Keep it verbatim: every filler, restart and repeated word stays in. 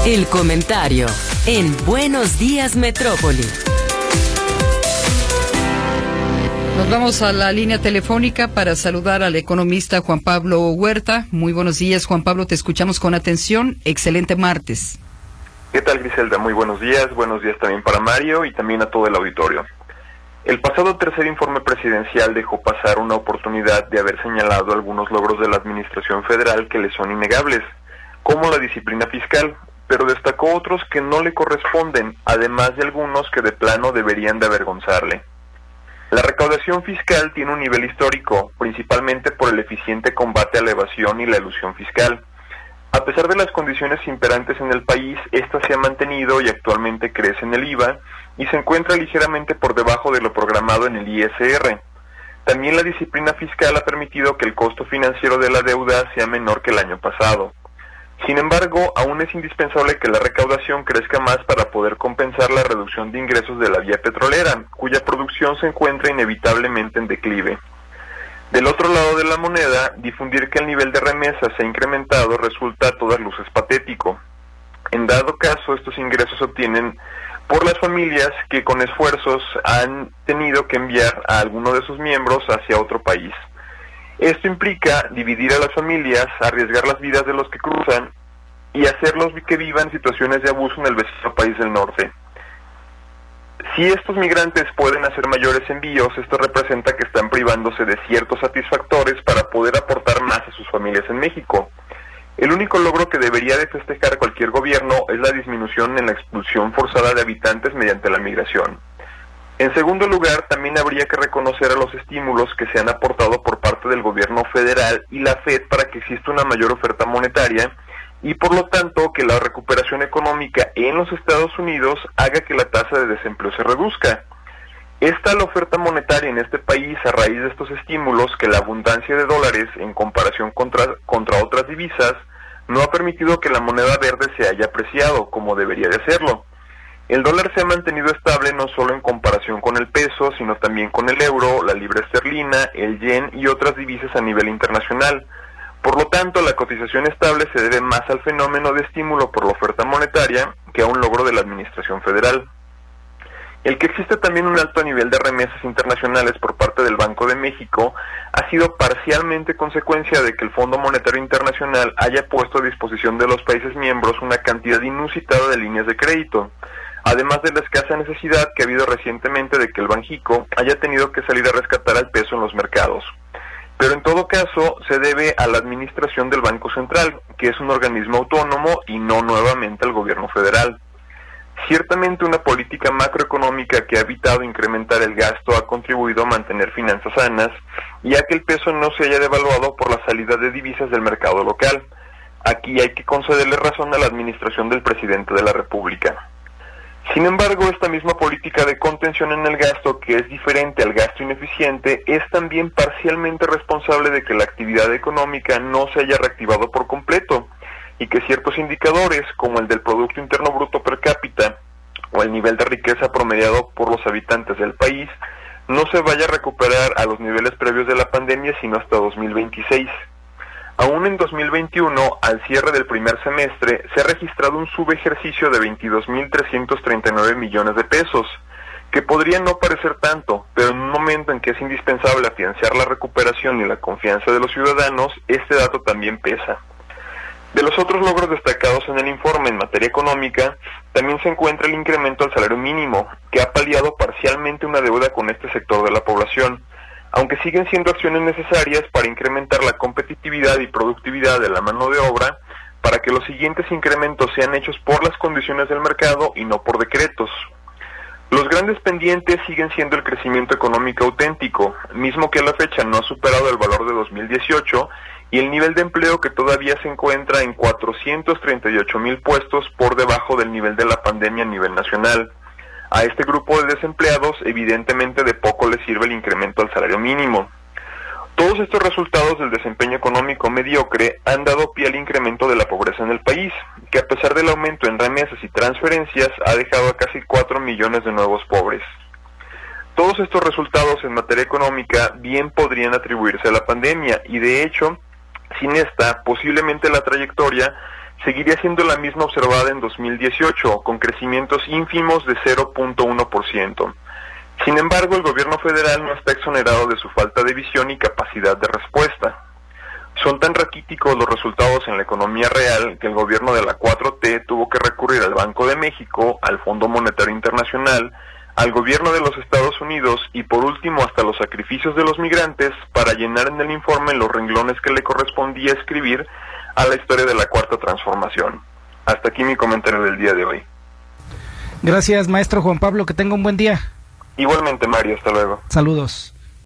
El comentario en Buenos Días Metrópoli. Nos vamos a la línea telefónica para saludar al economista Juan Pablo Huerta. Muy buenos días, Juan Pablo, te escuchamos con atención. Excelente martes. ¿Qué tal, Griselda? Muy buenos días. Buenos días también para Mario y también a todo el auditorio. El pasado tercer informe presidencial dejó pasar una oportunidad de haber señalado algunos logros de la administración federal que le son innegables, como la disciplina fiscal, pero destacó otros que no le corresponden, además de algunos que de plano deberían de avergonzarle. La recaudación fiscal tiene un nivel histórico, principalmente por el eficiente combate a la evasión y la elusión fiscal. A pesar de las condiciones imperantes en el país, esta se ha mantenido y actualmente crece en el I V A y se encuentra ligeramente por debajo de lo programado en el I S R. También la disciplina fiscal ha permitido que el costo financiero de la deuda sea menor que el año pasado. Sin embargo, aún es indispensable que la recaudación crezca más para poder compensar la reducción de ingresos de la vía petrolera, cuya producción se encuentra inevitablemente en declive. Del otro lado de la moneda, difundir que el nivel de remesas se ha incrementado resulta a todas luces patético. En dado caso, estos ingresos se obtienen por las familias que con esfuerzos han tenido que enviar a alguno de sus miembros hacia otro país. Esto implica dividir a las familias, arriesgar las vidas de los que cruzan y hacerlos que vivan situaciones de abuso en el vecino país del norte. Si estos migrantes pueden hacer mayores envíos, esto representa que están privándose de ciertos satisfactores para poder aportar más a sus familias en México. El único logro que debería de festejar cualquier gobierno es la disminución en la expulsión forzada de habitantes mediante la migración. En segundo lugar, también habría que reconocer a los estímulos que se han aportado por parte del gobierno federal y la Fed para que exista una mayor oferta monetaria y por lo tanto que la recuperación económica en los Estados Unidos haga que la tasa de desempleo se reduzca. Es tal la oferta monetaria en este país a raíz de estos estímulos que la abundancia de dólares en comparación contra, contra otras divisas no ha permitido que la moneda verde se haya apreciado como debería de hacerlo. El dólar se ha mantenido estable no solo en comparación con el peso, sino también con el euro, la libra esterlina, el yen y otras divisas a nivel internacional. Por lo tanto, la cotización estable se debe más al fenómeno de estímulo por la oferta monetaria que a un logro de la administración federal. El que existe también un alto nivel de remesas internacionales por parte del Banco de México ha sido parcialmente consecuencia de que el Fondo Monetario Internacional haya puesto a disposición de los países miembros una cantidad inusitada de líneas de crédito, además de la escasa necesidad que ha habido recientemente de que el Banjico haya tenido que salir a rescatar al peso en los mercados. Pero en todo caso se debe a la administración del Banco Central, que es un organismo autónomo y no nuevamente al gobierno federal. Ciertamente una política macroeconómica que ha evitado incrementar el gasto ha contribuido a mantener finanzas sanas y a que el peso no se haya devaluado por la salida de divisas del mercado local. Aquí hay que concederle razón a la administración del presidente de la República. Sin embargo, esta misma política de contención en el gasto, que es diferente al gasto ineficiente, es también parcialmente responsable de que la actividad económica no se haya reactivado por completo y que ciertos indicadores, como el del Producto Interno Bruto per cápita o el nivel de riqueza promediado por los habitantes del país, no se vaya a recuperar a los niveles previos de la pandemia sino hasta dos mil veintiséis. Aún en dos mil veintiuno, al cierre del primer semestre, se ha registrado un subejercicio de veintidós mil trescientos treinta y nueve millones de pesos, que podría no parecer tanto, pero en un momento en que es indispensable afianzar la recuperación y la confianza de los ciudadanos, este dato también pesa. De los otros logros destacados en el informe en materia económica, también se encuentra el incremento al salario mínimo, que ha paliado parcialmente una deuda con este sector de la población, aunque siguen siendo acciones necesarias para incrementar la competitividad y productividad de la mano de obra, para que los siguientes incrementos sean hechos por las condiciones del mercado y no por decretos. Los grandes pendientes siguen siendo el crecimiento económico auténtico, mismo que a la fecha no ha superado el valor de dos mil dieciocho, y el nivel de empleo que todavía se encuentra en cuatrocientos treinta y ocho mil puestos por debajo del nivel de la pandemia a nivel nacional. A este grupo de desempleados evidentemente de poco les sirve el incremento al salario mínimo. Todos estos resultados del desempeño económico mediocre han dado pie al incremento de la pobreza en el país, que a pesar del aumento en remesas y transferencias ha dejado a casi cuatro millones de nuevos pobres. Todos estos resultados en materia económica bien podrían atribuirse a la pandemia y de hecho, sin esta, posiblemente la trayectoria seguiría siendo la misma observada en dos mil dieciocho, con crecimientos ínfimos de cero punto uno por ciento. Sin embargo, el gobierno federal no está exonerado de su falta de visión y capacidad de respuesta. Son tan raquíticos los resultados en la economía real que el gobierno de la cuatro T tuvo que recurrir al Banco de México, al Fondo Monetario Internacional, al gobierno de los Estados Unidos y por último hasta los sacrificios de los migrantes para llenar en el informe los renglones que le correspondía escribir a la historia de la Cuarta Transformación. Hasta aquí mi comentario del día de hoy. Gracias, maestro Juan Pablo, que tenga un buen día. Igualmente, Mario, hasta luego. Saludos.